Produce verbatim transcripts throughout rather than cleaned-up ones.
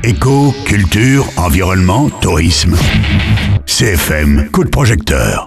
Éco, culture, environnement, tourisme. C F M, coup de projecteur.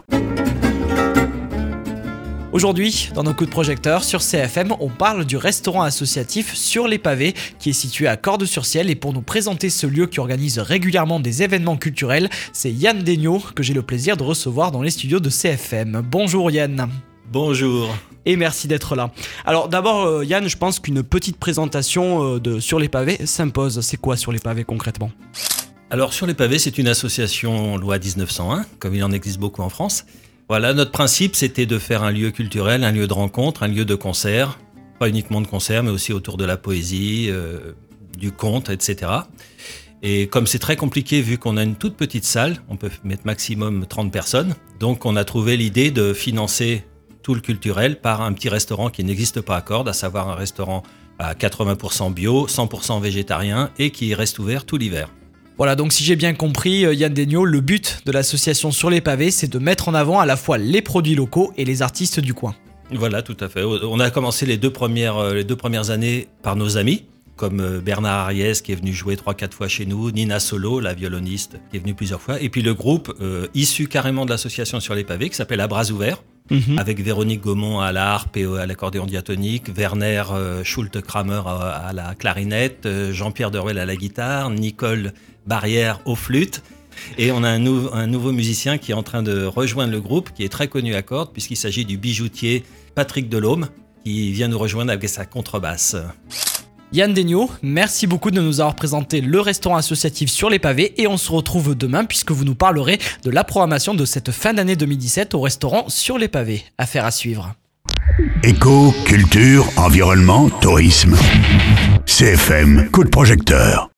Aujourd'hui, dans nos coups de projecteur sur C F M, on parle du restaurant associatif Sur les Pavés qui est situé à Cordes-sur-Ciel, et pour nous présenter ce lieu qui organise régulièrement des événements culturels, c'est Yann Degnaud que j'ai le plaisir de recevoir dans les studios de C F M. Bonjour Yann. Bonjour. Et merci d'être là. Alors d'abord euh, Yann, je pense qu'une petite présentation euh, de Sur les Pavés s'impose. C'est quoi Sur les Pavés concrètement ? Alors Sur les Pavés, c'est une association loi dix-neuf cent un, comme il en existe beaucoup en France. Voilà, notre principe, c'était de faire un lieu culturel, un lieu de rencontre, un lieu de concert. Pas uniquement de concert, mais aussi autour de la poésie, euh, du conte, et cetera. Et comme c'est très compliqué, vu qu'on a une toute petite salle, on peut mettre maximum trente personnes. Donc on a trouvé l'idée de financer tout le culturel par un petit restaurant qui n'existe pas à Cordes, à savoir un restaurant à quatre-vingts pour cent bio, cent pour cent végétarien et qui reste ouvert tout l'hiver. Voilà, donc si j'ai bien compris, Yann Degnaud, le but de l'association Sur les Pavés, c'est de mettre en avant à la fois les produits locaux et les artistes du coin. Voilà, tout à fait. On a commencé les deux premières, les deux premières années par nos amis, comme Bernard Ariès qui est venu jouer trois quatre fois chez nous, Nina Solo, la violoniste, qui est venue plusieurs fois, et puis le groupe euh, issu carrément de l'association Sur les Pavés, qui s'appelle À Bras Ouverts, mmh. avec Véronique Gaumont à la harpe et à l'accordéon diatonique, Werner euh, Schulte-Kramer à, à la clarinette, euh, Jean-Pierre Deruel à la guitare, Nicole Barrière aux flûtes. Et on a un, nou- un nouveau musicien qui est en train de rejoindre le groupe, qui est très connu à Cordes, puisqu'il s'agit du bijoutier Patrick Delhomme, qui vient nous rejoindre avec sa contrebasse. Yann Degnaud, merci beaucoup de nous avoir présenté le restaurant associatif Sur les Pavés, et on se retrouve demain puisque vous nous parlerez de la programmation de cette fin d'année deux mille dix-sept au restaurant Sur les Pavés. Affaire à suivre. Éco, culture, environnement, tourisme. C F M, coup de projecteur.